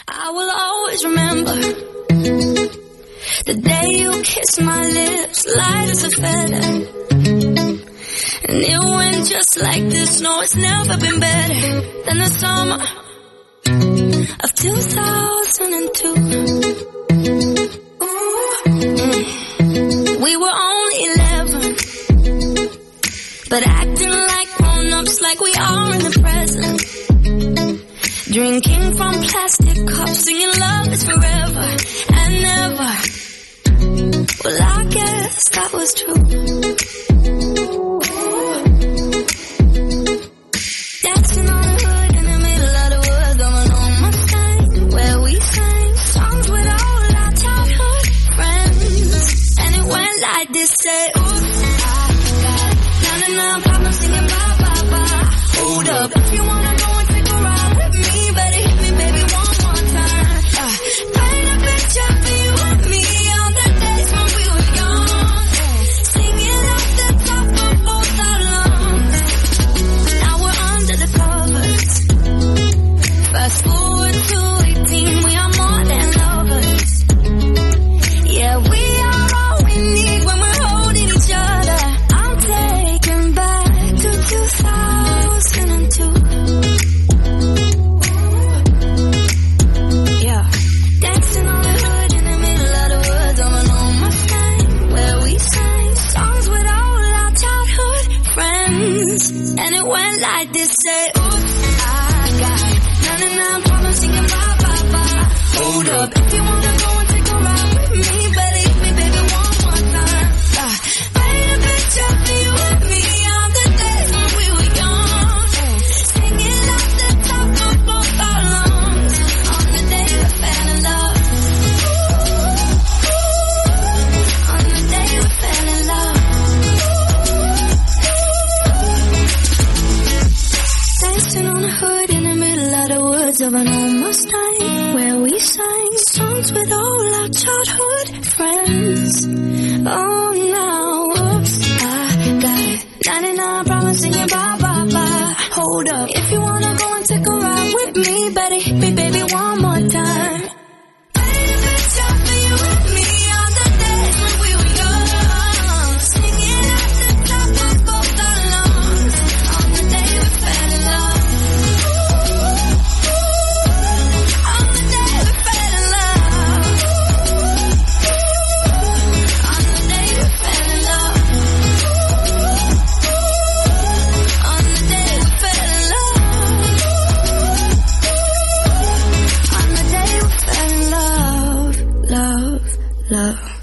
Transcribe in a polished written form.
I will always remember the day you kissed my lips, light as a feather. And it went just like this. No, it's never been better than the summer of 2002. We were only 11, but acting like grown-ups, like we are in the present. Drinking from plastic cups, singing love is forever and never. Well, I guess that was true. Dancing on the hood in the middle of the woods on an old Mustang, where we sang songs with all our childhood friends. And it went like this, say, oops, I got 99 problems singing bye, bye, bye. Hold up, if you wanna go and take a ride with me, better hit me, baby, one more time. Paint a picture for you and me on the days when we were young, singing off the top of both our lungs. Now we're under the covers. Fast forward to 18, we are more than lovers. Yeah, we are all we need when we're holding each other. I'm taken back to 2002. Yeah, dancing on the hood in the middle of the woods on an old Mustang, where we sang songs with all our childhood friends. And it went like this, say, oops, I got 99 problems singing bye, bye, bye. Hold up, if you wanna go and take a ride with me, better hit me, baby, one more time. Paint a picture for you and me on the days when we were young, singing off the top of both our lungs on the day we fell in love. On the day we fell in love. Dancing on the hood in the middle of the woods of an old Mustang, where we sang songs with all our childhood friends. Oh, now, whoops, I got 99 problems singing bye, bye, bye. Hold up, if you wanna go and take a ride with me, better hit me, baby, one more time. Paint a picture for you and me on the days when we were young, singing at the top of both our lungs on the day we fell in love. On the day we fell in love. On the day we fell in love. On the day we fell in love. On the day we fell in love. Love, love.